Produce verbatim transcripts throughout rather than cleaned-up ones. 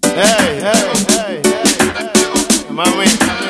Hey, hey, hey, hey, mami.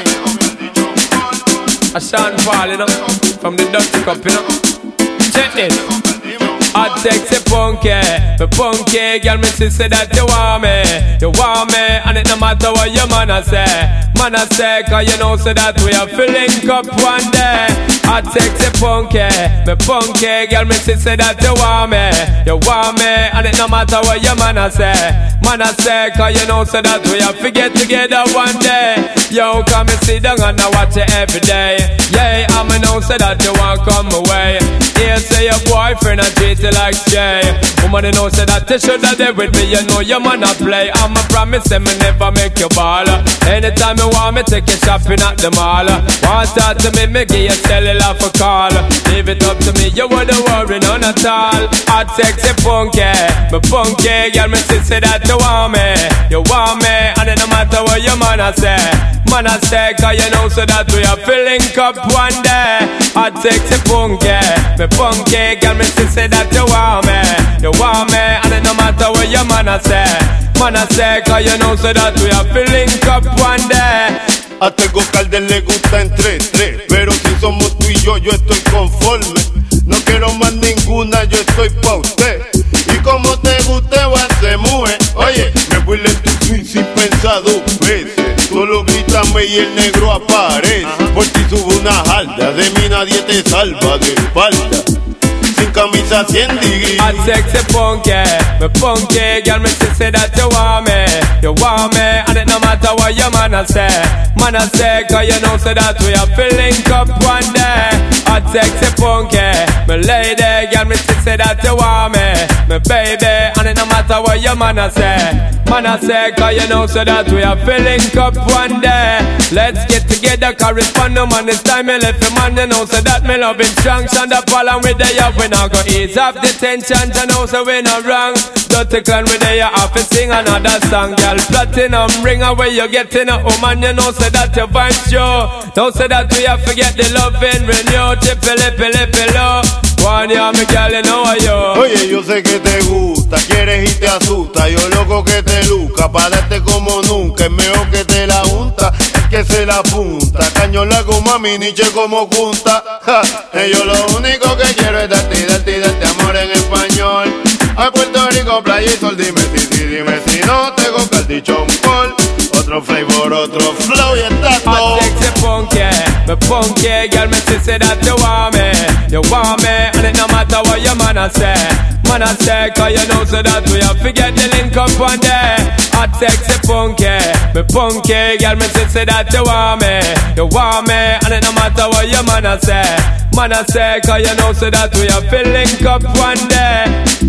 A Sean Paul, you know, from the Dutch Cup, you know. Check this. I take the punky, the punky girl, me say that you want me, you want me, and it no matter what your man a say, man a say, cause you know so that we are filling up one day. I take the punky, the punky girl, me say that you want me, you want me, and it no matter what your man a say, man a say, cause you know so that we are forget together one day. Yo, come and sit down and I watch it every day. Yeah, I'ma know so that you want come away. Here say your boyfriend and treat you like Jay. Woman, you know say that you should have there with me. You know your man a play. I'ma promise him me never make you ball. Anytime you want me, take you shopping at the mall. Want talk to me, me give you cellular for call. Leave it up to me, you wouldn't worry none at all. Hot sexy punky, me punky girl, me say that you want me, you want me, and it no matter what your man a say. Man a say, cause you know so that we are filling up one day. Hot sexy punky, me punky girl, me say that you want me, you want me, and it no matter what your man a say. Man a say, cause you know so that we are filling up one day. A Tego Calder le gusta entre tres, pero si somos tú y yo, yo estoy conforme. No quiero más ninguna, yo estoy pa' usted. Y como te guste, va a ser mujer. Oye, me huele tu tweet sin pensar dos veces. Solo grítame y el negro aparece. Por ti subo una jalda, de mí nadie te salva de espalda. Sin camisa cien degrees. I sexy punky, me punky girl, me say that you want me, you want me, and it no matter what your man a say. Man a say, cause you know so that we are filling up one day. I sexy punky, me lady girl, me say that you want me, me baby, and it no matter what your man a say. Man a say, cause you know so that we are filling up one day. Let's get together, correspond no man, it's time me left the man, you know so that me loving strong. Stand up all and we there up, we now go ease up the tension, you know so we not wrong. Dirty clan we there have to sing another song. Girl, platinum ring away you getting a woman, you know so that you find show. Don't say that we have to get the loving renew. Chippy lippy lippy low. One year me girl, you know yo. Oye, yo sé que te gusta, quieres y te asusta. Yo loco que te luca, pa' darte como nunca. Es mejor que te la unta, es que se la apunta. Caño largo, mami, niche como junta. Ja, eh, yo lo único que quiero es darte, darte, darte amor en español. A Puerto Rico, playa y sol, dime si, sí, dime si no. Tengo caldichón por otro flavor, otro flow y está todo. I sexy punky, me punky girl, me say that you want me, you want me, and it no matter what your man a say. Man a say, cause you know so that we have to get the link up one day. Hot sexy punky, me punky girl, me say that you want me, you want me, and it no matter what your man a say. Man a say, cause you know so that we have to link up one day.